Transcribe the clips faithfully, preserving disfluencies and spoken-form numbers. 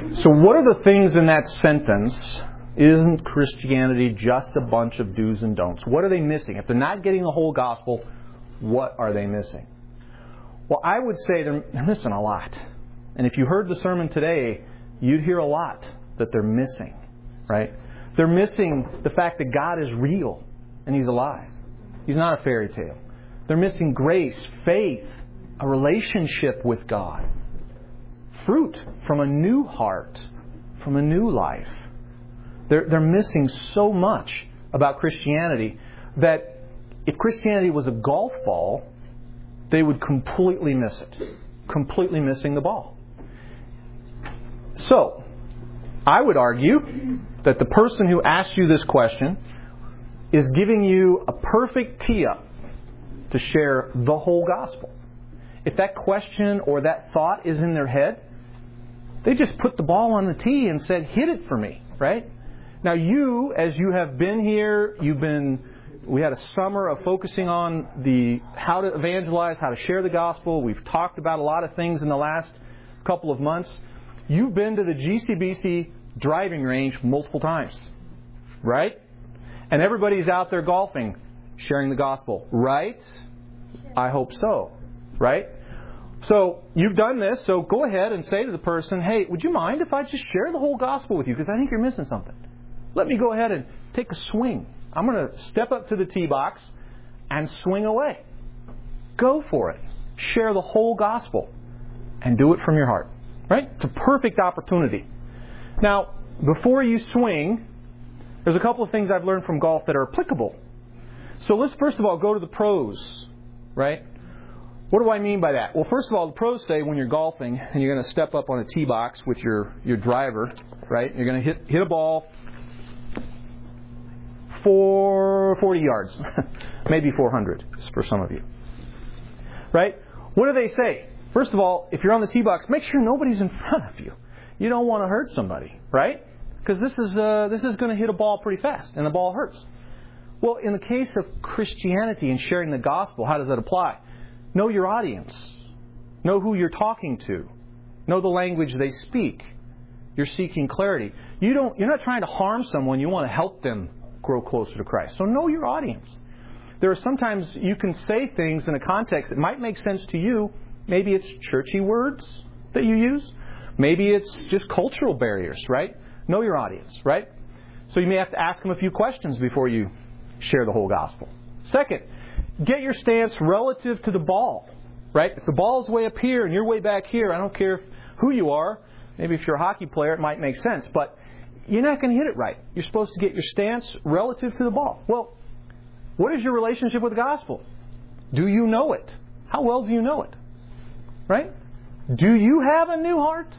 So what are the things in that sentence? Isn't Christianity just a bunch of do's and don'ts? What are they missing? If they're not getting the whole gospel, what are they missing? Well, I would say they're, they're missing a lot. And if you heard the sermon today, you'd hear a lot that they're missing, right? They're missing the fact that God is real and He's alive. He's not a fairy tale. They're missing grace, faith, a relationship with God, fruit from a new heart, from a new life. They're, they're missing so much about Christianity that if Christianity was a golf ball, they would completely miss it. Completely missing the ball. So, I would argue that the person who asked you this question is giving you a perfect tee-up to share the whole gospel. If that question or that thought is in their head, they just put the ball on the tee and said, hit it for me, right? Now you, as you have been here, you've been, we had a summer of focusing on the how to evangelize, how to share the gospel. We've talked about a lot of things in the last couple of months. You've been to the G C B C driving range multiple times, right? And everybody's out there golfing, sharing the gospel, right? I hope so, right? So you've done this, so go ahead and say to the person, hey, would you mind if I just share the whole gospel with you? Because I think you're missing something. Let me go ahead and take a swing. I'm going to step up to the tee box and swing away. Go for it. Share the whole gospel and do it from your heart, right? It's a perfect opportunity. Now, before you swing, there's a couple of things I've learned from golf that are applicable. So let's first of all go to the pros, right? What do I mean by that? Well, first of all, the pros say when you're golfing and you're going to step up on a tee box with your, your driver, right? You're going to hit hit a ball for forty yards, maybe four hundred for some of you, right? What do they say? First of all, if you're on the tee box, make sure nobody's in front of you. You don't want to hurt somebody, right? Because this is uh, this is going to hit a ball pretty fast, and the ball hurts. Well, in the case of Christianity and sharing the gospel, how does that apply? Know your audience. Know who you're talking to. Know the language they speak. You're seeking clarity. You don't, you're not trying to harm someone. You want to help them grow closer to Christ. So know your audience. There are sometimes you can say things in a context that might make sense to you. Maybe it's churchy words that you use. Maybe it's just cultural barriers, right? Know your audience, right? So you may have to ask them a few questions before you share the whole gospel. Second, get your stance relative to the ball, right? If the ball's way up here and you're way back here, I don't care who you are. Maybe if you're a hockey player, it might make sense. But you're not going to hit it right. You're supposed to get your stance relative to the ball. Well, what is your relationship with the gospel? Do you know it? How well do you know it? Right? Do you have a new heart?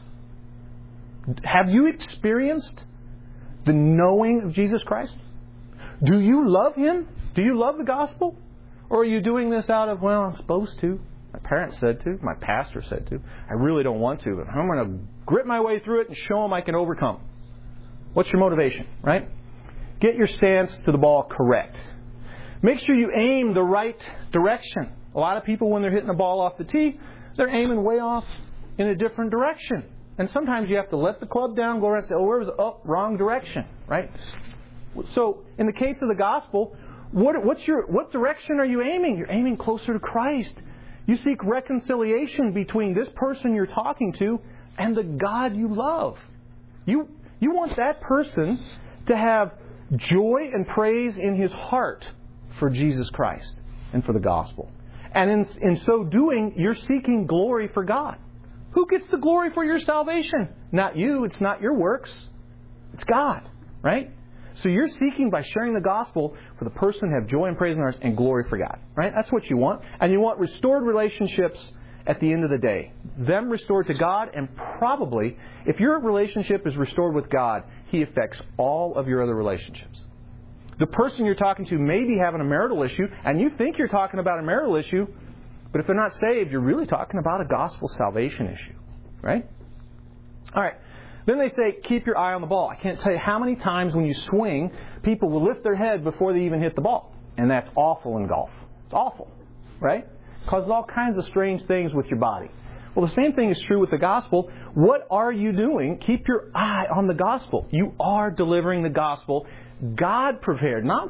Have you experienced the knowing of Jesus Christ? Do you love Him? Do you love the gospel? Or are you doing this out of, well, I'm supposed to. My parents said to. My pastor said to. I really don't want to, but I'm going to grit my way through it and show them I can overcome. What's your motivation, right? Get your stance to the ball correct. Make sure you aim the right direction. A lot of people, when they're hitting the ball off the tee, they're aiming way off in a different direction. And sometimes you have to let the club down, go around and say, oh, where was it? Oh, wrong direction, right? So, in the case of the gospel, what, what's your, what direction are you aiming? You're aiming closer to Christ. You seek reconciliation between this person you're talking to and the God you love. You, you want that person to have joy and praise in his heart for Jesus Christ and for the gospel. And in, in so doing, you're seeking glory for God. Who gets the glory for your salvation? Not you. It's not your works. It's God, right? So you're seeking by sharing the gospel for the person to have joy and praise in their hearts and glory for God, right? That's what you want. And you want restored relationships at the end of the day. Them restored to God, and probably, if your relationship is restored with God, He affects all of your other relationships. The person you're talking to may be having a marital issue, and you think you're talking about a marital issue, but if they're not saved, you're really talking about a gospel salvation issue, right? All right. Then they say, keep your eye on the ball. I can't tell you how many times when you swing, people will lift their head before they even hit the ball. And that's awful in golf. It's awful, right? Causes all kinds of strange things with your body. Well, the same thing is true with the gospel. What are you doing? Keep your eye on the gospel. You are delivering the gospel. God prepared. Not.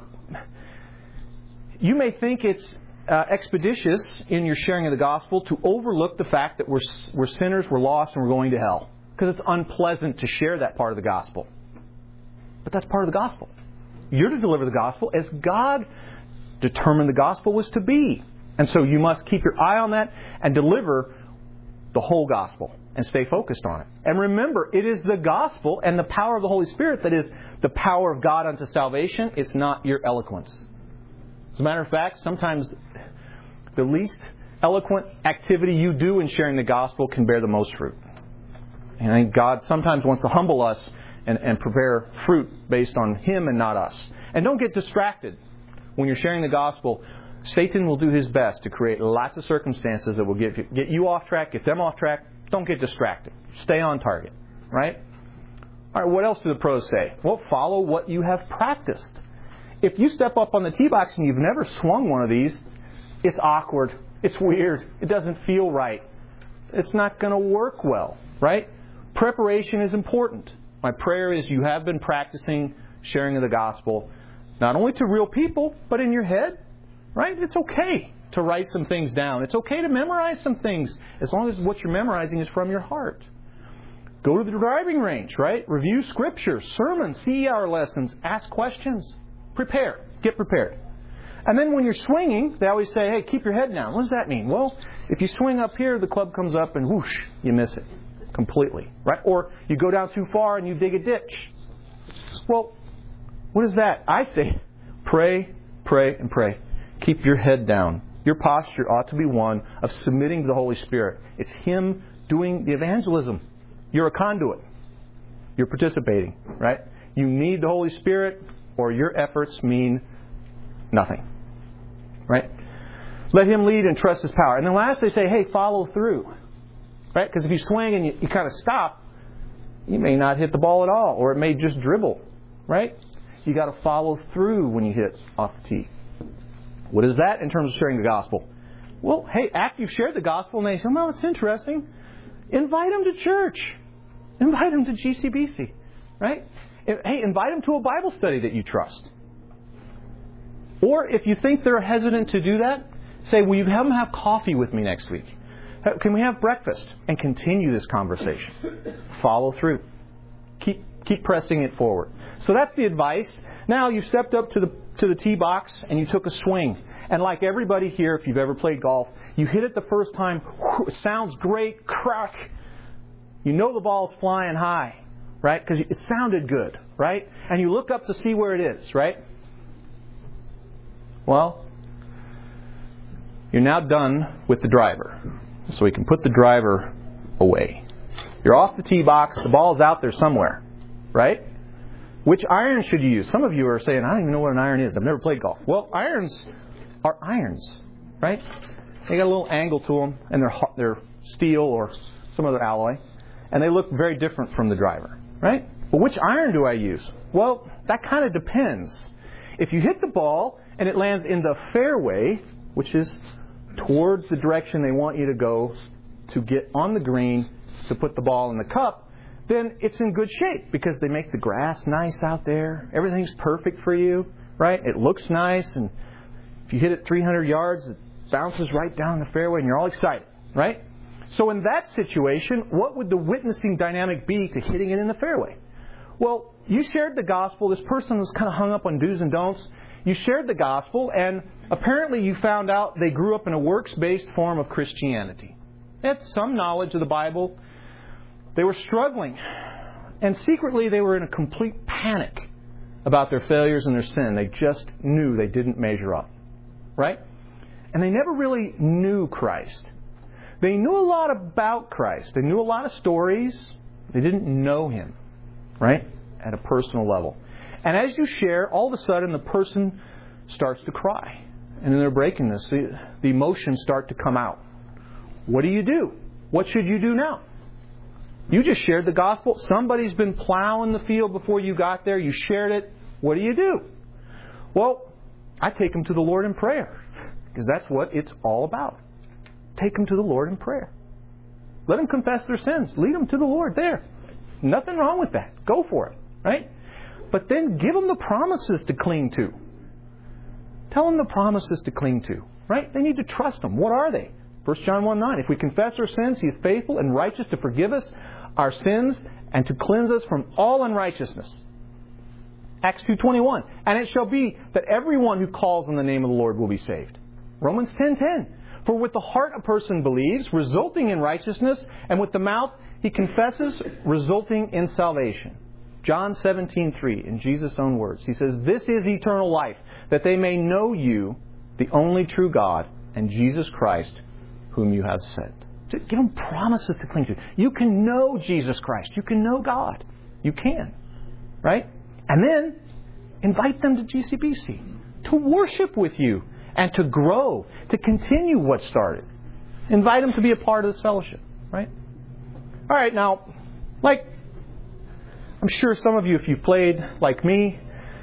You may think it's uh, expeditious in your sharing of the gospel to overlook the fact that we're, we're sinners, we're lost, and we're going to hell. Because it's unpleasant to share that part of the gospel. But that's part of the gospel. You're to deliver the gospel as God determined the gospel was to be. And so you must keep your eye on that and deliver the whole gospel and stay focused on it. And remember, it is the gospel and the power of the Holy Spirit that is the power of God unto salvation. It's not your eloquence. As a matter of fact, sometimes the least eloquent activity you do in sharing the gospel can bear the most fruit. And I think God sometimes wants to humble us and, and prepare fruit based on Him and not us. And don't get distracted when you're sharing the gospel. Satan will do his best to create lots of circumstances that will get you, get you off track, get them off track. Don't get distracted. Stay on target. Right? All right, what else do the pros say? Well, follow what you have practiced. If you step up on the tee box and you've never swung one of these, it's awkward. It's weird. It doesn't feel right. It's not going to work well. Right? Preparation is important. My prayer is you have been practicing sharing of the gospel, not only to real people, but in your head. Right? It's okay to write some things down. It's okay to memorize some things as long as what you're memorizing is from your heart. Go to the driving range, right? Review scripture, sermons, C E R lessons, ask questions. Prepare. Get prepared. And then when you're swinging, they always say, hey, keep your head down. What does that mean? Well, if you swing up here, the club comes up and whoosh, you miss it completely. Right? Or you go down too far and you dig a ditch. Well, what is that? I say, pray, pray, and pray. Keep your head down. Your posture ought to be one of submitting to the Holy Spirit. It's Him doing the evangelism. You're a conduit. You're participating, right? You need the Holy Spirit or your efforts mean nothing, right? Let Him lead and trust His power. And then last they say, hey, follow through, right? Because if you swing and you, you kind of stop, you may not hit the ball at all, or it may just dribble, right? You got to follow through when you hit off the tee. What is that in terms of sharing the gospel? Well, hey, after you've shared the gospel and they say, well, it's interesting, invite them to church. Invite them to G C B C, right? Hey, invite them to a Bible study that you trust. Or if you think they're hesitant to do that, say, will you have them have coffee with me next week? Can we have breakfast? And continue this conversation. Follow through. Keep keep pressing it forward. So that's the advice. Now you've stepped up to the to the tee box and you took a swing. And like everybody here, if you've ever played golf, you hit it the first time, whoo, it sounds great, crack. You know the ball's flying high, right? Because it sounded good, right? And you look up to see where it is, right? Well, you're now done with the driver. So we can put the driver away. You're off the tee box, the ball's out there somewhere, right? Which iron should you use? Some of you are saying, I don't even know what an iron is. I've never played golf. Well, irons are irons, right? They got a little angle to them, and they're they're steel or some other alloy, and they look very different from the driver, right? But which iron do I use? Well, that kind of depends. If you hit the ball and it lands in the fairway, which is towards the direction they want you to go to get on the green to put the ball in the cup, then it's in good shape because they make the grass nice out there. Everything's perfect for you, right? It looks nice, and if you hit it three hundred yards, it bounces right down the fairway, and you're all excited, right? So in that situation, what would the witnessing dynamic be to hitting it in the fairway? Well, you shared the gospel. This person was kind of hung up on do's and don'ts. You shared the gospel, and apparently you found out they grew up in a works-based form of Christianity. They had some knowledge of the Bible. They were struggling. And secretly they were in a complete panic about their failures and their sin. They just knew they didn't measure up. Right? And they never really knew Christ. They knew a lot about Christ. They knew a lot of stories. They didn't know Him. Right? At a personal level. And as you share, all of a sudden the person starts to cry. And in their brokenness, the, the emotions start to come out. What do you do? What should you do now? You just shared the gospel. Somebody's been plowing the field before you got there. You shared it. What do you do? Well, I take them to the Lord in prayer. Because that's what it's all about. Take them to the Lord in prayer. Let them confess their sins. Lead them to the Lord there. Nothing wrong with that. Go for it. Right? But then give them the promises to cling to. Tell them the promises to cling to. Right? They need to trust them. What are they? First John one nine. If we confess our sins, He is faithful and righteous to forgive us our sins and to cleanse us from all unrighteousness. Acts two twenty-one. And it shall be that everyone who calls on the name of the Lord will be saved. Romans ten ten. For with the heart a person believes, resulting in righteousness, and with the mouth he confesses, resulting in salvation. John seventeen three, in Jesus' own words. He says, this is eternal life, that they may know you, the only true God, and Jesus Christ, whom you have sent. Give them promises to cling to. You can know Jesus Christ. You can know God. You can. Right? And then invite them to G C B C to worship with you and to grow, to continue what started. Invite them to be a part of this fellowship. Right? All right, now, like, I'm sure some of you, if you played like me,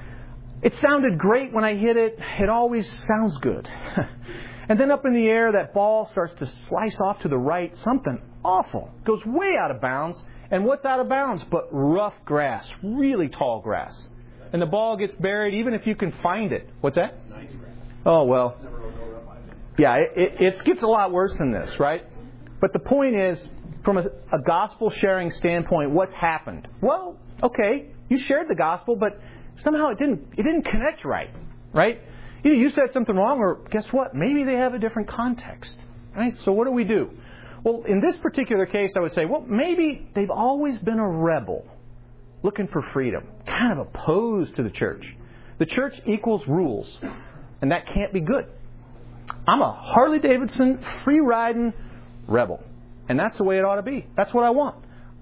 it sounded great when I hit it. It always sounds good. And then up in the air, that ball starts to slice off to the right. Something awful. Goes way out of bounds. And what's out of bounds? But rough grass. Really tall grass. And the ball gets buried even if you can find it. What's that? Nice grass. Oh, well. Yeah, it, it, it gets a lot worse than this, right? But the point is, from a, a gospel-sharing standpoint, what's happened? Well, okay, you shared the gospel, but somehow it didn't it didn't connect right, right? Either you said something wrong, or guess what? Maybe they have a different context, right? So what do we do? Well, in this particular case, I would say, well, maybe they've always been a rebel, looking for freedom, kind of opposed to the church. The church equals rules, and that can't be good. I'm a Harley-Davidson, free-riding rebel, and that's the way it ought to be. That's what I want.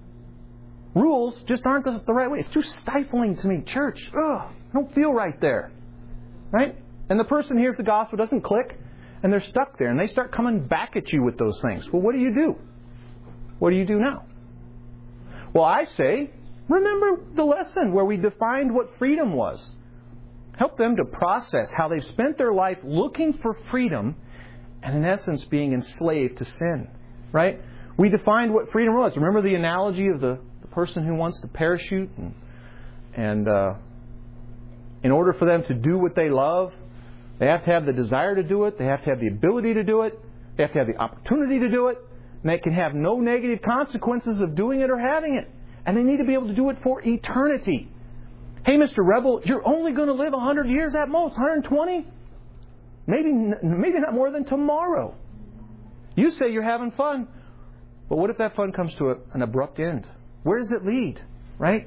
Rules just aren't the, the right way. It's too stifling to me. Church, ugh, I don't feel right there, right? And the person hears the gospel, doesn't click, and they're stuck there, and they start coming back at you with those things. Well, what do you do? What do you do now? Well, I say, remember the lesson where we defined what freedom was. Help them to process how they've spent their life looking for freedom and, in essence, being enslaved to sin. Right? We defined what freedom was. Remember the analogy of the, the person who wants to parachute? And, and uh, in order for them to do what they love, they have to have the desire to do it. They have to have the ability to do it. They have to have the opportunity to do it. And they can have no negative consequences of doing it or having it. And they need to be able to do it for eternity. Hey, Mister Rebel, you're only going to live one hundred years at most, one hundred twenty? Maybe, maybe not more than tomorrow. You say you're having fun. But what if that fun comes to a, an abrupt end? Where does it lead? Right?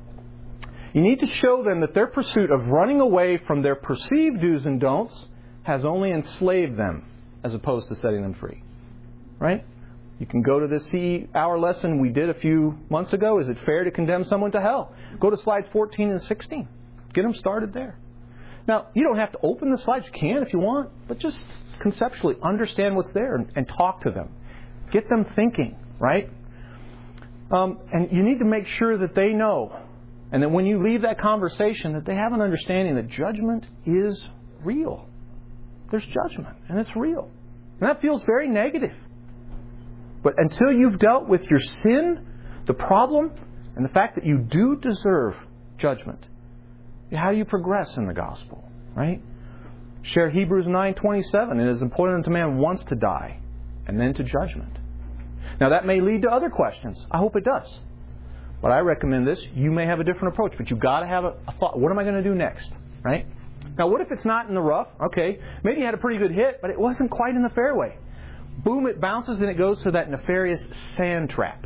You need to show them that their pursuit of running away from their perceived do's and don'ts has only enslaved them as opposed to setting them free. Right? You can go to this C E hour lesson we did a few months ago. Is it fair to condemn someone to hell? Go to slides fourteen and sixteen. Get them started there. Now, you don't have to open the slides. You can if you want. But just conceptually understand what's there and, and talk to them. Get them thinking, right? Um, and you need to make sure that they know, and that when you leave that conversation, that they have an understanding that judgment is real. There's judgment, and it's real. And that feels very negative. But until you've dealt with your sin, the problem, and the fact that you do deserve judgment, how do you progress in the gospel, right? Share Hebrews nine twenty-seven. It is appointed unto man once to die, and then to judgment. Now that may lead to other questions. I hope it does. But I recommend this. You may have a different approach, but you've got to have a, a thought. What am I going to do next? Right? Now, what if it's not in the rough? Okay, maybe you had a pretty good hit, but it wasn't quite in the fairway. Boom, it bounces and it goes to that nefarious sand trap.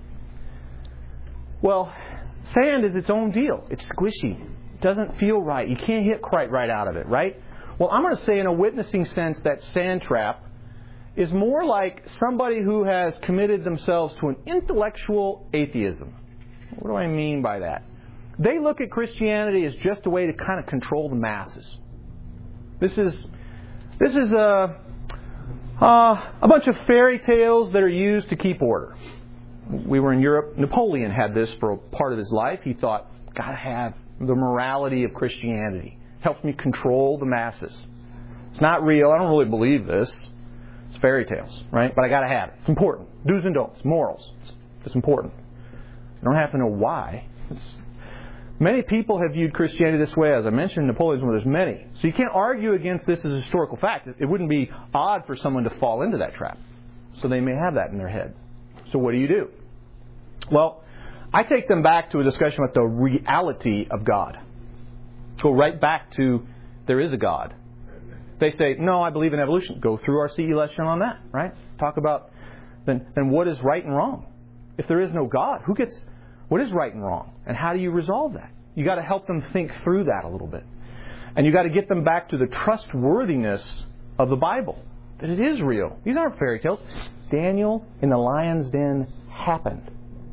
Well, sand is its own deal. It's squishy. It doesn't feel right. You can't hit quite right out of it, right? Well, I'm going to say in a witnessing sense that sand trap is more like somebody who has committed themselves to an intellectual atheism. What do I mean by that? They look at Christianity as just a way to kind of control the masses. This is this is a, uh, a bunch of fairy tales that are used to keep order. We were in Europe. Napoleon had this for a part of his life. He thought, got to have the morality of Christianity. Helps me control the masses. It's not real. I don't really believe this. It's fairy tales, right? But I got to have it. It's important, Do's and don'ts, morals. It's, it's important. You don't have to know why. It's, many people have viewed Christianity this way. As I mentioned, Napoleon's one, there's many. So you can't argue against this as a historical fact. It, it wouldn't be odd for someone to fall into that trap. So they may have that in their head. So what do you do? Well, I take them back to a discussion about the reality of God. Go right back to there is a God. They say, no, I believe in evolution. Go through our C E lesson on that, right? Talk about then, then what is right and wrong. If there is no God, who gets what is right and wrong? And how do you resolve that? You got to help them think through that a little bit. And you got to get them back to the trustworthiness of the Bible. That it is real. These aren't fairy tales. Daniel in the lion's den happened.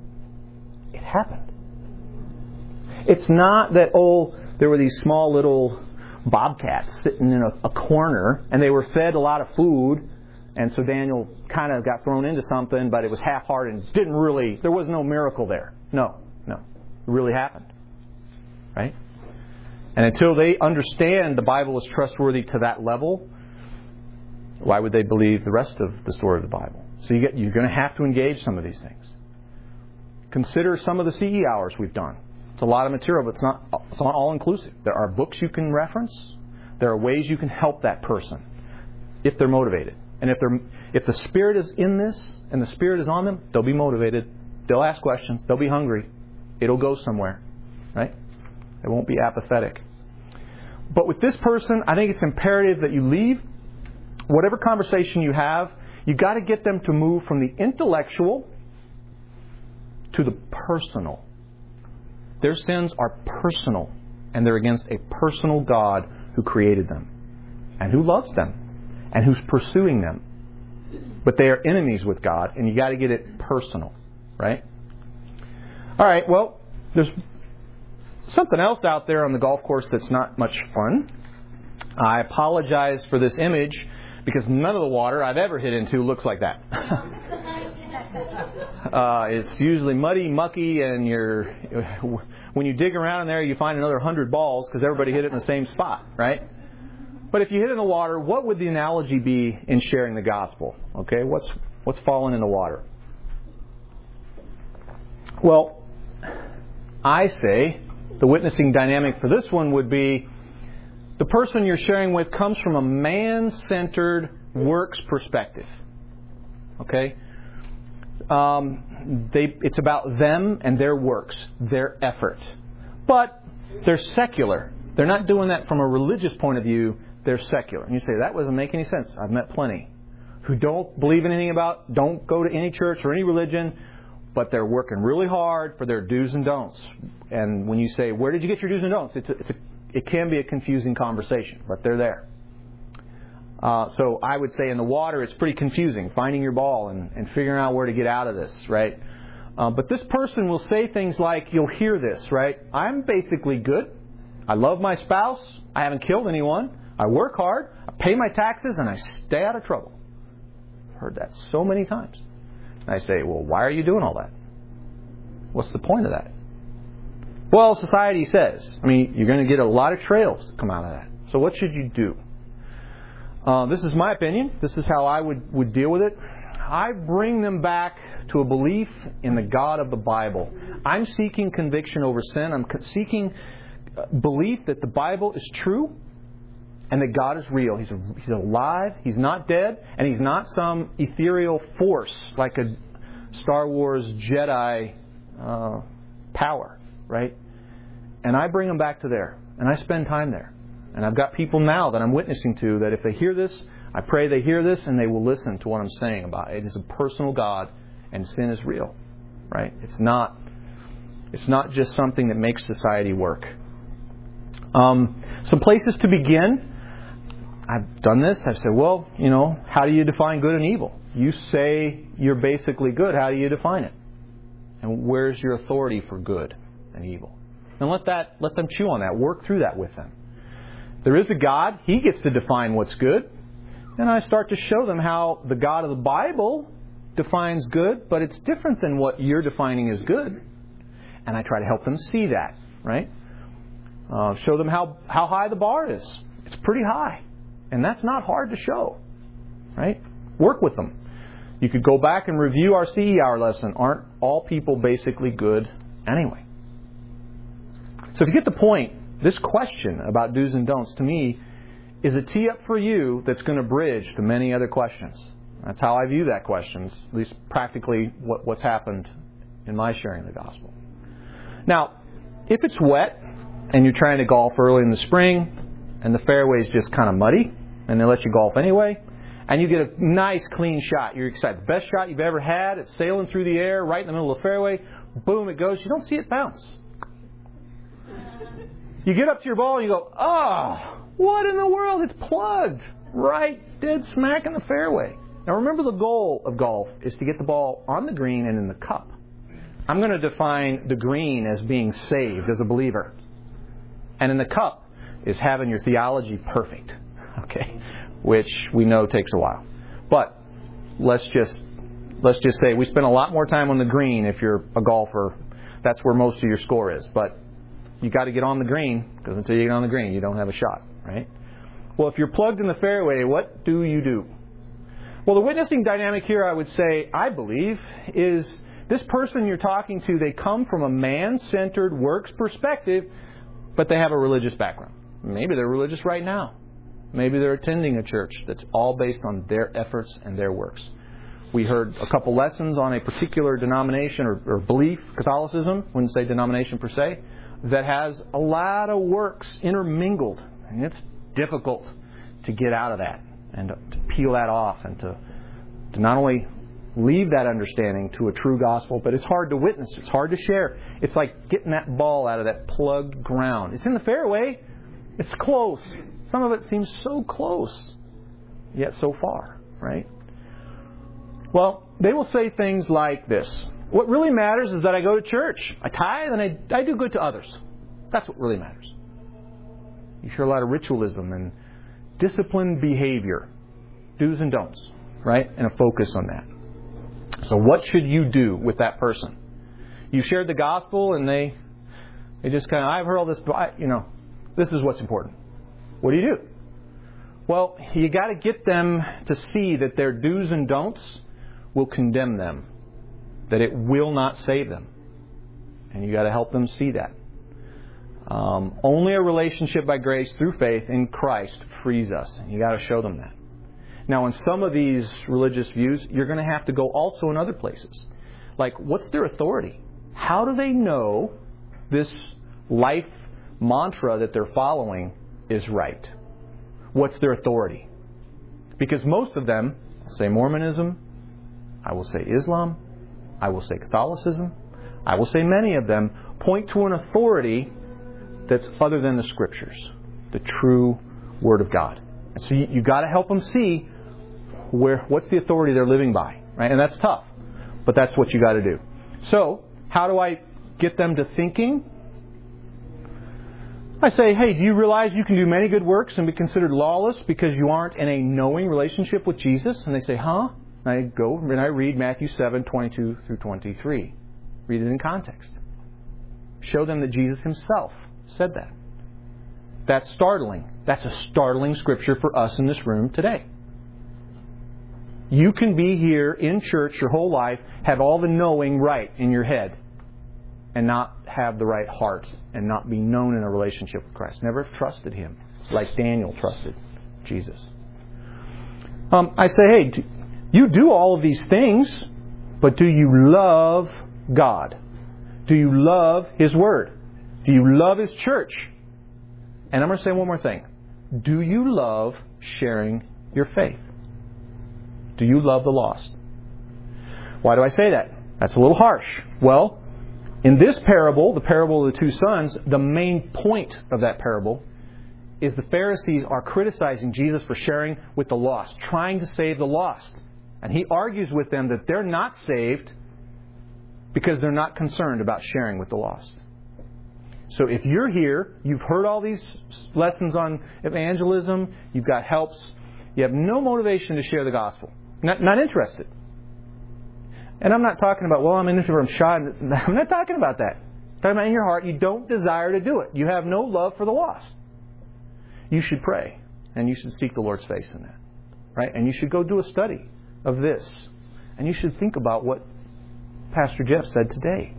It happened. It's not that, oh, there were these small little bobcats sitting in a, a corner and they were fed a lot of food, and so Daniel kind of got thrown into something, but it was half-hearted and didn't really, there was no miracle there. No, no. It really happened. Right? And until they understand the Bible is trustworthy to that level, why would they believe the rest of the story of the Bible? So you get, you're going to have to engage some of these things. Consider some of the C E hours we've done. It's a lot of material, but it's not, it's not all-inclusive. There are books you can reference. There are ways you can help that person if they're motivated. And if they're if the Spirit is in this and the Spirit is on them, they'll be motivated. They'll ask questions. They'll be hungry. It'll go somewhere. Right? They won't be apathetic. But with this person, I think it's imperative that you leave whatever conversation you have, you've got to get them to move from the intellectual to the personal. Their sins are personal, and they're against a personal God who created them and who loves them and who's pursuing them. But they are enemies with God, and you got to get it personal, right? All right, well, there's something else out there on the golf course that's not much fun. I apologize for this image because none of the water I've ever hit into looks like that. uh, it's usually muddy, mucky, and you're when you dig around in there, you find another hundred balls because everybody hit it in the same spot, right? But if you hit in the water, what would the analogy be in sharing the gospel? Okay, what's what's fallen in the water? Well, I say the witnessing dynamic for this one would be the person you're sharing with comes from a man-centered works perspective. Okay? Um, they, it's about them and their works, their effort. But they're secular. They're not doing that from a religious point of view. They're secular. And you say, that doesn't make any sense. I've met plenty who don't believe in anything about, don't go to any church or any religion, but they're working really hard for their do's and don'ts. And when you say, where did you get your do's and don'ts? It's a, it's a, it can be a confusing conversation, but they're there. Uh, so I would say in the water, it's pretty confusing, finding your ball and, and figuring out where to get out of this, right? Uh, but this person will say things like, you'll hear this, right? I'm basically good. I love my spouse. I haven't killed anyone. I work hard. I pay my taxes, and I stay out of trouble. I've heard that so many times. And I say, well, why are you doing all that? What's the point of that? Well, society says. I mean, you're going to get a lot of trails that come out of that. So what should you do? Uh, this is my opinion. This is how I would, would deal with it. I bring them back to a belief in the God of the Bible. I'm seeking conviction over sin. I'm seeking belief that the Bible is true and that God is real. He's, a, he's alive. He's not dead. And He's not some ethereal force like a Star Wars Jedi uh, power, right? And I bring them back to there. And I spend time there. And I've got people now that I'm witnessing to that if they hear this, I pray they hear this and they will listen to what I'm saying about it. It is a personal God and sin is real, right? It's not, it's not just something that makes society work. Um, some places to begin. I've done this. I've said, well, you know, how do you define good and evil? You say you're basically good. How do you define it? And where's your authority for good and evil? And let that let them chew on that. Work through that with them. There is a God. He gets to define what's good. And I start to show them how the God of the Bible defines good, but it's different than what you're defining as good. And I try to help them see that, right? Uh, show them how, how high the bar is. It's pretty high. And that's not hard to show, right? Work with them. You could go back and review our C E hour lesson. Aren't all people basically good anyway? So if you get the point, this question about do's and don'ts, to me, is a tee up for you that's going to bridge to many other questions. That's how I view that question, at least practically what, what's happened in my sharing the gospel. Now, if it's wet and you're trying to golf early in the spring and the fairway's just kind of muddy and they let you golf anyway, and you get a nice clean shot, you're excited. The best shot you've ever had, it's sailing through the air right in the middle of the fairway, boom, it goes. You don't see it bounce. You get up to your ball and you go, oh, what in the world? It's plugged right dead smack in the fairway. Now remember, the goal of golf is to get the ball on the green and in the cup. I'm going to define the green as being saved as a believer. And in the cup is having your theology perfect. Okay? Which we know takes a while. But let's just let's just say we spend a lot more time on the green if you're a golfer. That's where most of your score is. But you got to get on the green, because until you get on the green, you don't have a shot, right? Well, if you're plugged in the fairway, what do you do? Well, the witnessing dynamic here, I would say, I believe, is this person you're talking to, they come from a man-centered works perspective, but they have a religious background. Maybe they're religious right now. Maybe they're attending a church that's all based on their efforts and their works. We heard a couple lessons on a particular denomination or, or belief, Catholicism, wouldn't say denomination per se, that has a lot of works intermingled. And it's difficult to get out of that and to, to peel that off and to, to not only leave that understanding to a true gospel, but it's hard to witness. It's hard to share. It's like getting that ball out of that plugged ground. It's in the fairway. It's close. Some of it seems so close, yet so far, right? Well, they will say things like this. What really matters is that I go to church, I tithe, and I, I do good to others. That's what really matters. You hear a lot of ritualism and disciplined behavior, do's and don'ts, right? And a focus on that. So what should you do with that person? You shared the gospel and they they just kind of, I've heard all this, but I, you know, this is what's important. What do you do? Well, you got to get them to see that their do's and don'ts will condemn them, that it will not save them. And you got to help them see that. Um, only a relationship by grace through faith in Christ frees us. And you got to show them that. Now, in some of these religious views, you're going to have to go also in other places. Like, what's their authority? How do they know this life mantra that they're following is right? What's their authority? Because most of them, I'll say Mormonism, I will say Islam, I will say Catholicism, I will say many of them point to an authority that's other than the Scriptures, the true Word of God. And so you, you got to help them see where what's the authority they're living by, right? And that's tough, but that's what you got to do. So, how do I get them to thinking? I say, hey, do you realize you can do many good works and be considered lawless because you aren't in a knowing relationship with Jesus? And they say, huh? And I go and I read Matthew seven, twenty-two through twenty-three. Read it in context. Show them that Jesus Himself said that. That's startling. That's a startling scripture for us in this room today. You can be here in church your whole life, have all the knowing right in your head, and not have the right heart and not be known in a relationship with Christ. Never have trusted Him like Daniel trusted Jesus. Um, I say, hey, do, you do all of these things, but do you love God? Do you love His Word? Do you love His church? And I'm going to say one more thing. Do you love sharing your faith? Do you love the lost? Why do I say that? That's a little harsh. Well, in this parable, the parable of the two sons, the main point of that parable is the Pharisees are criticizing Jesus for sharing with the lost, trying to save the lost. And He argues with them that they're not saved because they're not concerned about sharing with the lost. So if you're here, you've heard all these lessons on evangelism, you've got helps, you have no motivation to share the gospel. Not, not interested. And I'm not talking about, well, I'm interested, I'm shy. I'm not talking about that. I'm talking about in your heart, you don't desire to do it. You have no love for the lost. You should pray. And you should seek the Lord's face in that. Right? And you should go do a study of this. And you should think about what Pastor Jeff said today.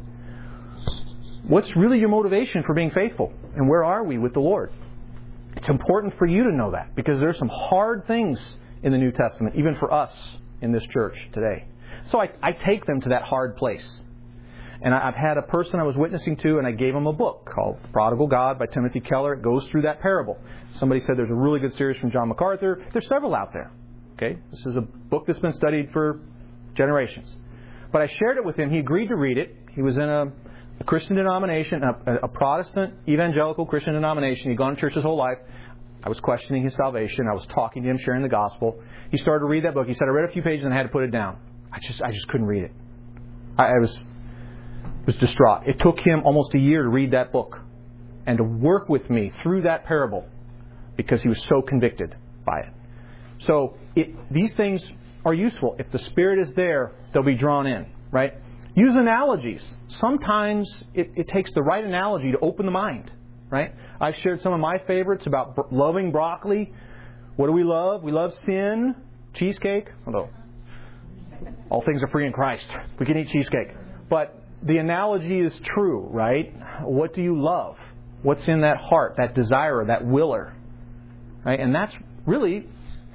What's really your motivation for being faithful? And where are we with the Lord? It's important for you to know that, because there's some hard things in the New Testament, even for us in this church today. So I, I take them to that hard place. And I, I've had a person I was witnessing to, and I gave him a book called The Prodigal God by Timothy Keller. It goes through that parable. Somebody said there's a really good series from John MacArthur. There's several out there. Okay, this is a book that's been studied for generations. But I shared it with him. He agreed to read it. He was in a, a Christian denomination, a, a Protestant evangelical Christian denomination. He'd gone to church his whole life. I was questioning his salvation. I was talking to him, sharing the gospel. He started to read that book. He said, I read a few pages and I had to put it down. I just I just couldn't read it. I, I was was distraught. It took him almost a year to read that book and to work with me through that parable because he was so convicted by it. So it, these things are useful. If the Spirit is there, they'll be drawn in, right? Use analogies. Sometimes it, it takes the right analogy to open the mind, right? I've shared some of my favorites about br- loving broccoli. What do we love? We love sin, cheesecake, although all things are free in Christ. We can eat cheesecake. But the analogy is true, right? What do you love? What's in that heart, that desire, that willer? Right? And that's really,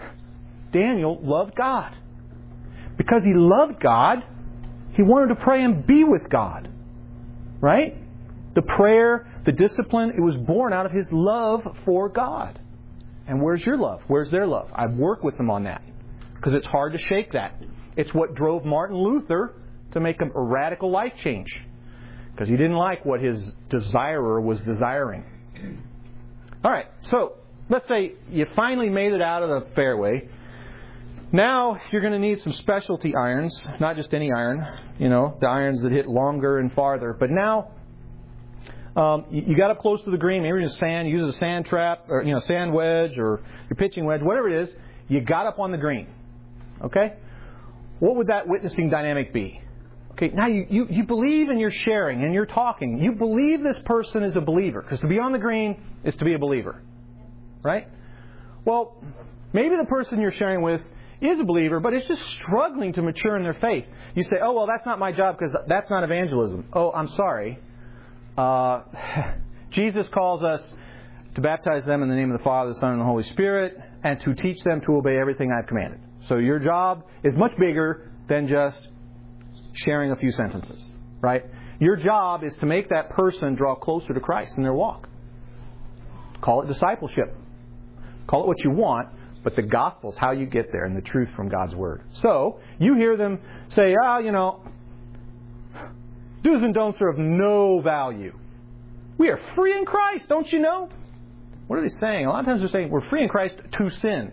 Daniel loved God. Because he loved God, he wanted to pray and be with God. Right? The prayer, the discipline, it was born out of his love for God. And where's your love? Where's their love? I've worked with them on that. Because it's hard to shake that. It's what drove Martin Luther to make a radical life change. Because he didn't like what his desirer was desiring. All right, so let's say you finally made it out of the fairway. Now you're going to need some specialty irons, not just any iron, you know, the irons that hit longer and farther. But now um, you, you got up close to the green, maybe just sand, you use a sand trap, or you know, sand wedge, or your pitching wedge, whatever it is. You got up on the green. Okay? What would that witnessing dynamic be? Okay, now you, you, you believe and you're sharing and you're talking. You believe this person is a believer. Because to be on the green is to be a believer. Right? Well, maybe the person you're sharing with is a believer, but is just struggling to mature in their faith. You say, oh, well, that's not my job because that's not evangelism. Oh, I'm sorry. Uh, Jesus calls us to baptize them in the name of the Father, the Son, and the Holy Spirit, and to teach them to obey everything I've commanded. So your job is much bigger than just sharing a few sentences, right? Your job is to make that person draw closer to Christ in their walk. Call it discipleship. Call it what you want, but the gospel is how you get there and the truth from God's Word. So, you hear them say, ah, oh, you know, do's and don'ts are of no value. We are free in Christ, don't you know? What are they saying? A lot of times they're saying we're free in Christ to sin.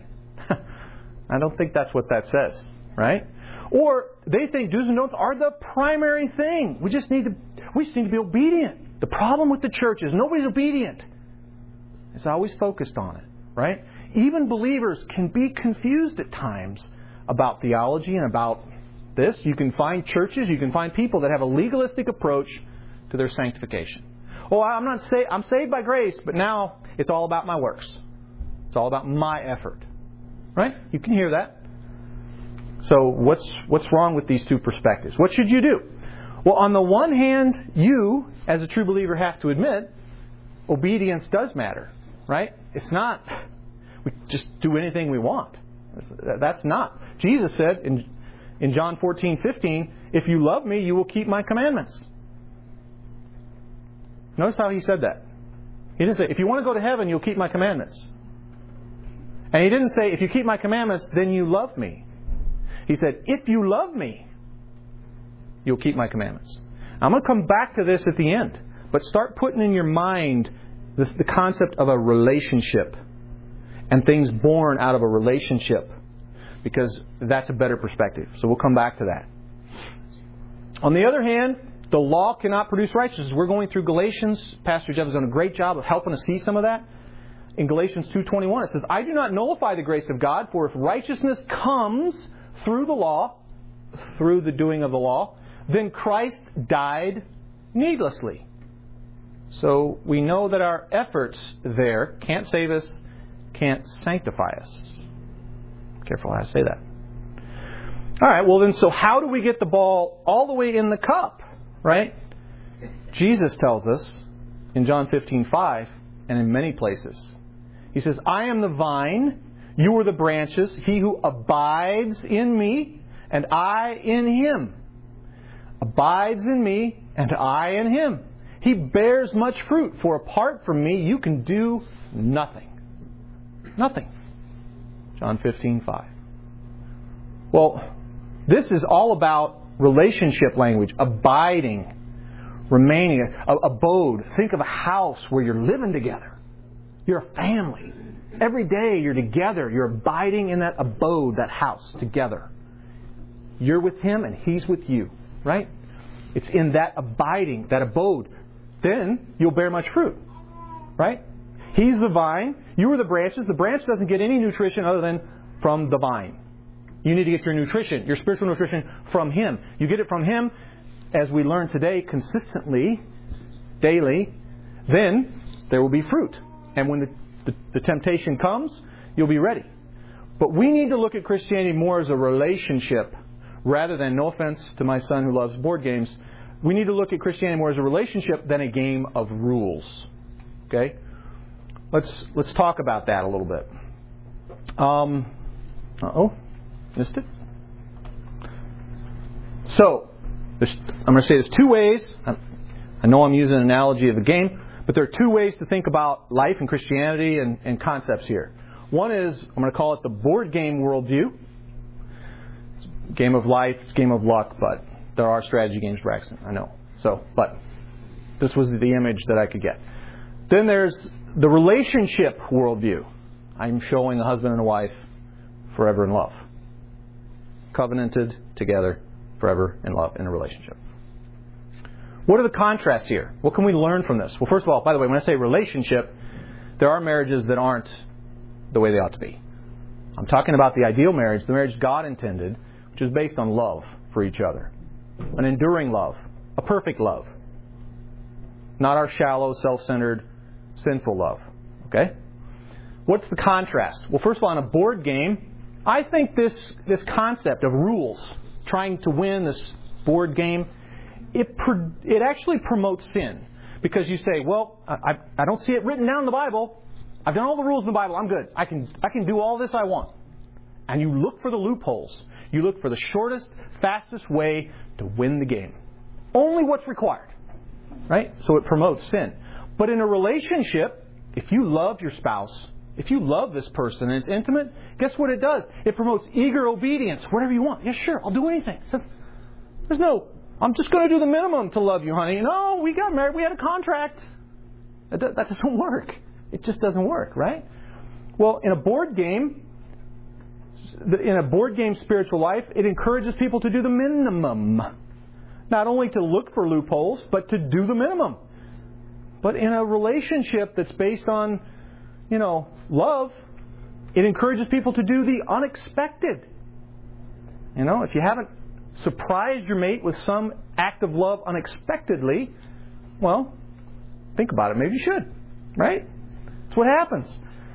I don't think that's what that says, right? Or they think do's and don'ts are the primary thing. We just need to we just need to be obedient. The problem with the church is nobody's obedient. It's always focused on it, right? Even believers can be confused at times about theology and about this. You can find churches, you can find people that have a legalistic approach to their sanctification. Oh, I'm not sa- I'm saved by grace, but now it's all about my works. It's all about my effort. Right? You can hear that. So what's what's wrong with these two perspectives? What should you do? Well, on the one hand, you, as a true believer, have to admit obedience does matter. Right? It's not we just do anything we want. That's not. Jesus said in in John fourteen fifteen, if you love me, you will keep my commandments. Notice how he said that. He didn't say, if you want to go to heaven, you'll keep my commandments. And he didn't say, if you keep my commandments, then you love me. He said, if you love me, you'll keep my commandments. I'm going to come back to this at the end. But start putting in your mind this, the concept of a relationship and things born out of a relationship. Because that's a better perspective. So we'll come back to that. On the other hand, the law cannot produce righteousness. We're going through Galatians. Pastor Jeff has done a great job of helping us see some of that. In Galatians two twenty-one, it says, I do not nullify the grace of God, for if righteousness comes through the law, through the doing of the law, then Christ died needlessly. So we know that our efforts there can't save us, can't sanctify us. Careful how I say that. All right, well then, so how do we get the ball all the way in the cup, right? Jesus tells us in John fifteen five and in many places. He says, I am the vine, you are the branches. He who abides in me and I in him. Abides in me and I in him. He bears much fruit, for apart from me you can do nothing. Nothing. John fifteen five. Well, this is all about relationship language. Abiding. Remaining. Abode. Think of a house where you're living together. You're a family. Every day you're together. You're abiding in that abode, that house, together. You're with Him and He's with you. Right? It's in that abiding, that abode. Then you'll bear much fruit. Right? He's the vine. You are the branches. The branch doesn't get any nutrition other than from the vine. You need to get your nutrition, your spiritual nutrition, from Him. You get it from Him, as we learn today, consistently, daily. Then there will be fruit. And when the, the, the temptation comes, you'll be ready. But we need to look at Christianity more as a relationship rather than, no offense to my son who loves board games, we need to look at Christianity more as a relationship than a game of rules. Okay? Let's let's talk about that a little bit. Um, uh-oh. Missed it? So, I'm going to say there's two ways. I know I'm using an analogy of a game, but there are two ways to think about life and Christianity and, and concepts here. One is, I'm going to call it the board game worldview. It's a game of life, it's a game of luck, but there are strategy games, Braxton, I know. So, but this was the image that I could get. Then there's the relationship worldview. I'm showing a husband and a wife forever in love. Covenanted together forever in love in a relationship. What are the contrasts here? What can we learn from this? Well, first of all, by the way, when I say relationship, there are marriages that aren't the way they ought to be. I'm talking about the ideal marriage, the marriage God intended, which is based on love for each other. An enduring love. A perfect love. Not our shallow, self-centered, sinful love. Okay? What's the contrast? Well, first of all, on a board game, I think this this concept of rules, trying to win this board game, it pro- it actually promotes sin. Because you say, well, I, I don't see it written down in the Bible. I've done all the rules in the Bible. I'm good. I can I can do all this I want. And you look for the loopholes. You look for the shortest, fastest way to win the game. Only what's required. Right? So it promotes sin. But in a relationship, if you love your spouse, if you love this person and it's intimate, guess what it does? It promotes eager obedience. Whatever you want. Yeah, sure, I'll do anything. There's no, I'm just going to do the minimum to love you, honey. No, we got married. We had a contract. That, that doesn't work. It just doesn't work, right? Well, in a board game, in a board game spiritual life, it encourages people to do the minimum. Not only to look for loopholes, but to do the minimum. But in a relationship that's based on, you know, love, it encourages people to do the unexpected. You know, if you haven't surprised your mate with some act of love unexpectedly, well, think about it. Maybe you should. Right? That's what happens.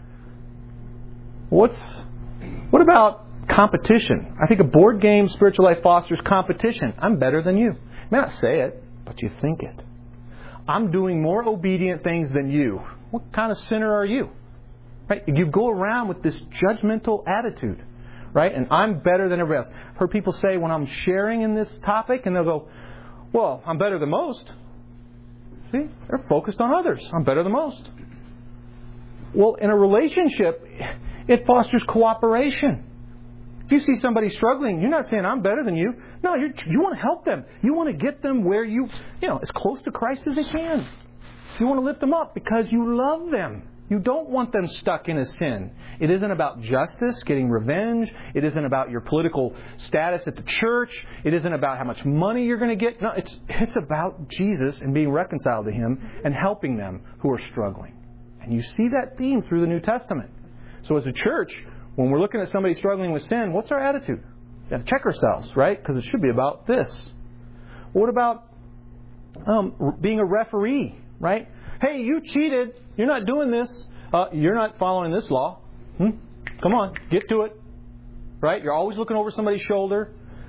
What's what about competition? I think a board game spiritual life fosters competition. I'm better than you. You may not say it, but you think it. I'm doing more obedient things than you. What kind of sinner are you? Right? You go around with this judgmental attitude. Right? And I'm better than everybody else. I've heard people say when I'm sharing in this topic, and they'll go, well, I'm better than most. See? They're focused on others. I'm better than most. Well, in a relationship, it fosters cooperation. If you see somebody struggling, you're not saying, I'm better than you. No, you're, you want to help them. You want to get them where you, you know, as close to Christ as they can. You want to lift them up because you love them. You don't want them stuck in a sin. It isn't about justice, getting revenge. It isn't about your political status at the church. It isn't about how much money you're going to get. No, it's it's about Jesus and being reconciled to Him and helping them who are struggling. And you see that theme through the New Testament. So as a church, when we're looking at somebody struggling with sin, what's our attitude? We have to check ourselves, right? Because it should be about this. What about um, being a referee, right? Hey, you cheated. You're not doing this. Uh, you're not following this law. Hmm? Come on, get to it. Right? You're always looking over somebody's shoulder.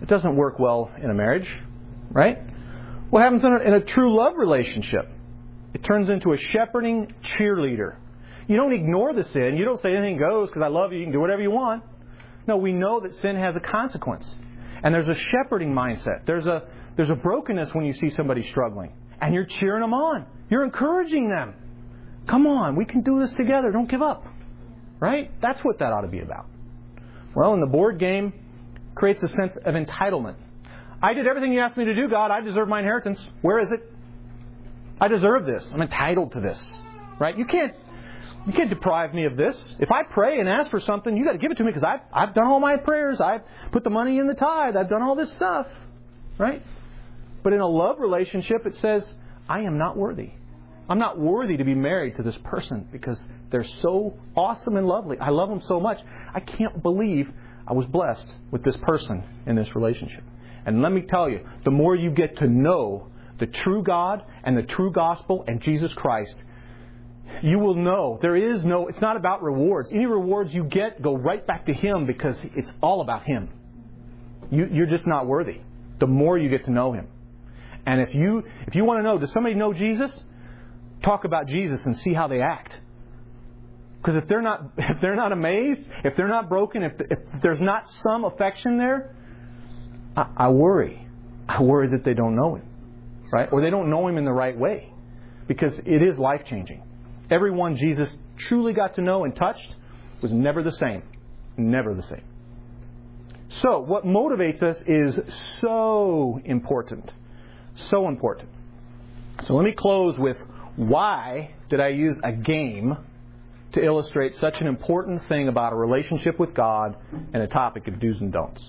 It doesn't work well in a marriage, right? What happens in a, in a true love relationship? It turns into a shepherding cheerleader. You don't ignore the sin. You don't say anything goes because I love you. You can do whatever you want. No, we know that sin has a consequence. And there's a shepherding mindset. There's a, there's a brokenness when you see somebody struggling. And you're cheering them on. You're encouraging them. Come on, we can do this together. Don't give up. Right? That's what that ought to be about. Well, in the board game, creates a sense of entitlement. I did everything you asked me to do, God. I deserve my inheritance. Where is it? I deserve this. I'm entitled to this. Right? You can't you can't deprive me of this. If I pray and ask for something, you got to give it to me because I've, I've done all my prayers. I've put the money in the tithe. I've done all this stuff. Right? But in a love relationship, it says, I am not worthy. I'm not worthy to be married to this person because they're so awesome and lovely. I love them so much. I can't believe I was blessed with this person in this relationship. And let me tell you, the more you get to know the true God and the true gospel and Jesus Christ, you will know there is no, it's not about rewards. Any rewards you get go right back to Him because it's all about Him. You, you're just not worthy. The more you get to know Him. And if you if you want to know, does somebody know Jesus? Talk about Jesus and see how they act. Because if they're not if they're not amazed, if they're not broken, if, if there's not some affection there, I, I worry. I worry that they don't know Him. Right? Or they don't know Him in the right way. Because it is life-changing. Everyone Jesus truly got to know and touched was never the same. Never the same. So, what motivates us is so important. So important. So let me close with, why did I use a game to illustrate such an important thing about a relationship with God and a topic of do's and don'ts?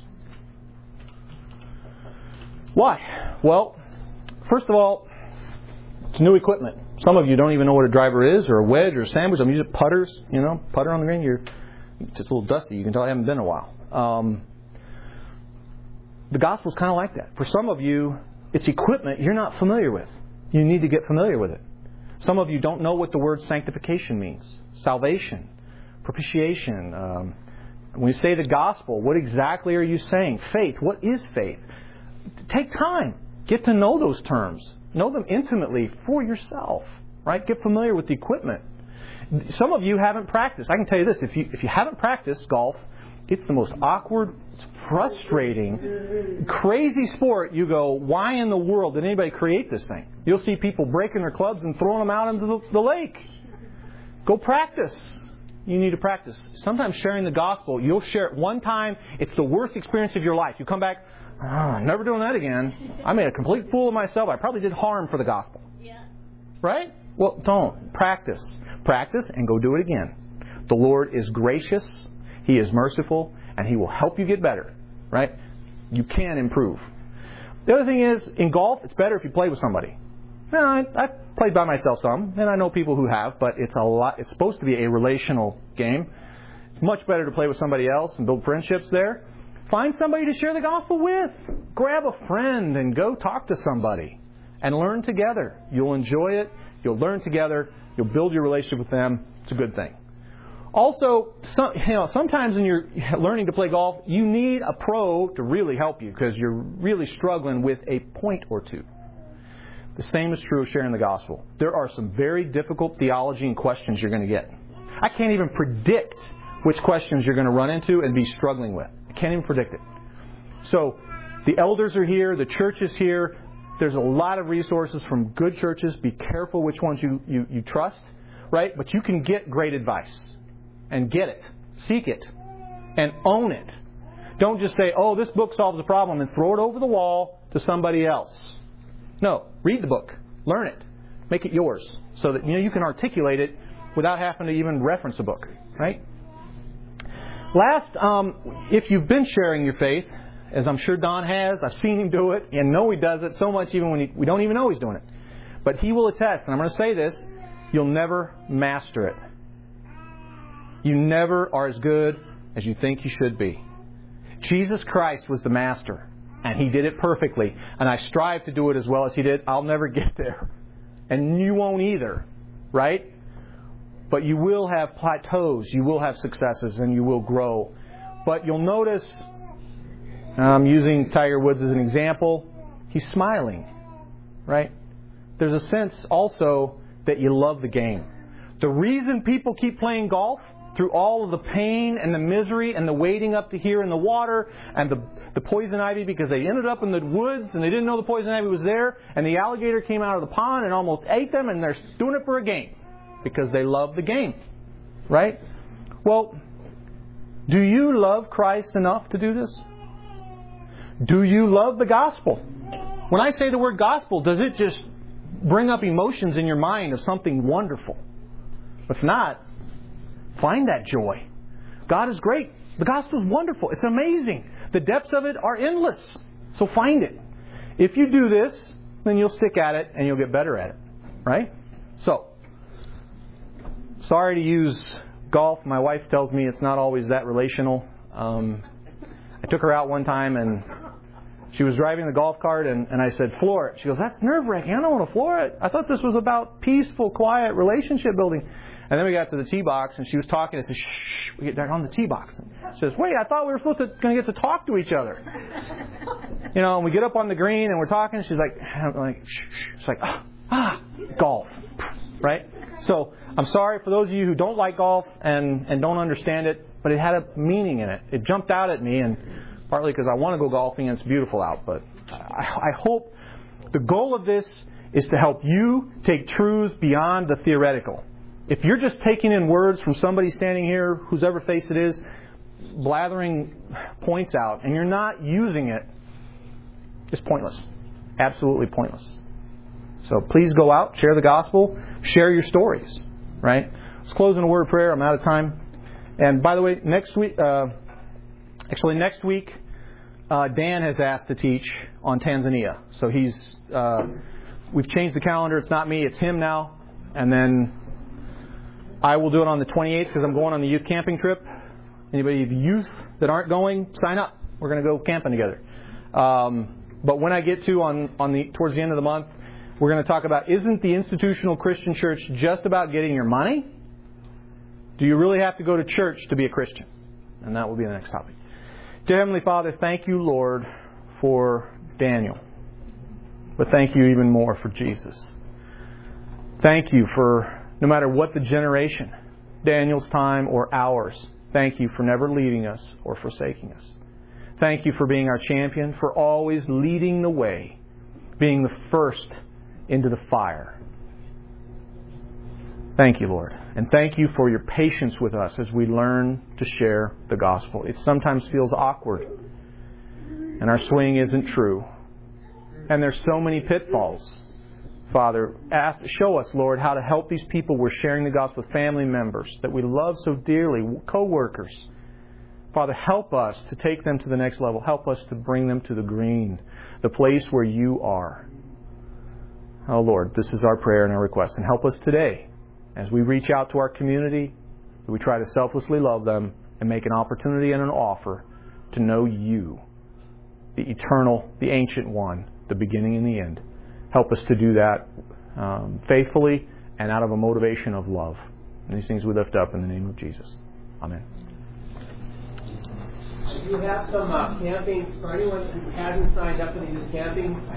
Why? Well, first of all, it's new equipment. Some of you don't even know what a driver is, or a wedge, or a sandwich. I'm using putters, you know, putter on the green. You're it's just a little dusty. You can tell I haven't been in a while. Um, the gospel's kind of like that. For some of you, it's equipment you're not familiar with. You need to get familiar with it. Some of you don't know what the word sanctification means. Salvation, propitiation. Um, when you say the gospel, what exactly are you saying? Faith. What is faith? Take time. Get to know those terms. Know them intimately for yourself. Right? Get familiar with the equipment. Some of you haven't practiced. I can tell you this. If you, if you haven't practiced golf, it's the most awkward, frustrating, crazy sport. You go, why in the world did anybody create this thing? You'll see people breaking their clubs and throwing them out into the, the lake. Go practice. You need to practice. Sometimes sharing the gospel, you'll share it one time. It's the worst experience of your life. You come back, oh, I'm never doing that again. I made a complete fool of myself. I probably did harm for the gospel. Yeah. Right? Well, don't. Practice. Practice and go do it again. The Lord is gracious. He is merciful, and He will help you get better, right? You can improve. The other thing is, in golf, it's better if you play with somebody. Well, I, I've played by myself some, and I know people who have, but it's a lot. It's supposed to be a relational game. It's much better to play with somebody else and build friendships there. Find somebody to share the gospel with. Grab a friend and go talk to somebody and learn together. You'll enjoy it. You'll learn together. You'll build your relationship with them. It's a good thing. Also, some, you know, sometimes when you're learning to play golf, you need a pro to really help you because you're really struggling with a point or two. The same is true of sharing the gospel. There are some very difficult theology and questions you're going to get. I can't even predict which questions you're going to run into and be struggling with. I can't even predict it. So, the elders are here. The church is here. There's a lot of resources from good churches. Be careful which ones you, you, you trust, right? But you can get great advice. And get it. Seek it. And own it. Don't just say, oh, this book solves the problem and throw it over the wall to somebody else. No. Read the book. Learn it. Make it yours. So that you know you can articulate it without having to even reference a book. Right? Last, um, if you've been sharing your faith, as I'm sure Don has, I've seen him do it, and know he does it so much even when he, we don't even know he's doing it. But he will attest, and I'm going to say this, you'll never master it. You never are as good as you think you should be. Jesus Christ was the master, and He did it perfectly. And I strive to do it as well as He did. I'll never get there. And you won't either, right? But you will have plateaus, you will have successes, and you will grow. But you'll notice I'm using Tiger Woods as an example. He's smiling, right? There's a sense also that you love the game. The reason people keep playing golf, through all of the pain and the misery and the wading up to here in the water and the, the poison ivy, because they ended up in the woods and they didn't know the poison ivy was there, and the alligator came out of the pond and almost ate them, and they're doing it for a game because they love the game, right? Well, do you love Christ enough to do this? Do you love the gospel? When I say the word gospel, does it just bring up emotions in your mind of something wonderful? If not, find that joy. God is great. The gospel is wonderful. It's amazing. The depths of it are endless. So find it. If you do this, then you'll stick at it and you'll get better at it. Right? So, sorry to use golf. My wife tells me it's not always that relational. Um, I took her out one time and she was driving the golf cart and, and I said, floor it. She goes, that's nerve-wracking. I don't want to floor it. I thought this was about peaceful, quiet relationship building. And then we got to the tee box, and she was talking. I said, shh, we get on the tee box. And she says, wait, I thought we were supposed to going to get to talk to each other. You know, and we get up on the green, and we're talking. And she's like, I'm like, shh, shh. She's like, ah, ah, golf. Right? So I'm sorry for those of you who don't like golf and, and don't understand it, but it had a meaning in it. It jumped out at me, and partly because I want to go golfing, and it's beautiful out. But I, I hope the goal of this is to help you take truths beyond the theoretical. If you're just taking in words from somebody standing here, whose ever face it is, blathering points out, and you're not using it, it's pointless. Absolutely pointless. So please go out, share the gospel, share your stories. Right? Let's close in a word of prayer. I'm out of time. And by the way, next week, uh, actually next week, uh, Dan has asked to teach on Tanzania. So he's, uh, we've changed the calendar. It's not me, it's him now. And then I will do it on the twenty-eighth because I'm going on the youth camping trip. Anybody of youth that aren't going, sign up. We're going to go camping together. Um, but when I get to on, on the towards the end of the month, we're going to talk about, isn't the institutional Christian church just about getting your money? Do you really have to go to church to be a Christian? And that will be the next topic. Dear Heavenly Father, thank you, Lord, for Daniel. But thank you even more for Jesus. Thank you for, no matter what the generation, Daniel's time or ours, thank you for never leaving us or forsaking us. Thank you for being our champion, for always leading the way, being the first into the fire. Thank you, Lord. And thank you for your patience with us as we learn to share the gospel. It sometimes feels awkward, and our swing isn't true. And there's so many pitfalls. Father, ask, show us, Lord, how to help these people we're sharing the gospel with, family members that we love so dearly, co-workers. Father, help us to take them to the next level. Help us to bring them to the green, the place where you are. Oh, Lord, this is our prayer and our request. And help us today as we reach out to our community, we try to selflessly love them and make an opportunity and an offer to know you, the eternal, the ancient one, the beginning and the end. Help us to do that um, faithfully and out of a motivation of love. And these things we lift up in the name of Jesus. Amen. You have some uh, camping for anyone who hasn't signed up for these camping.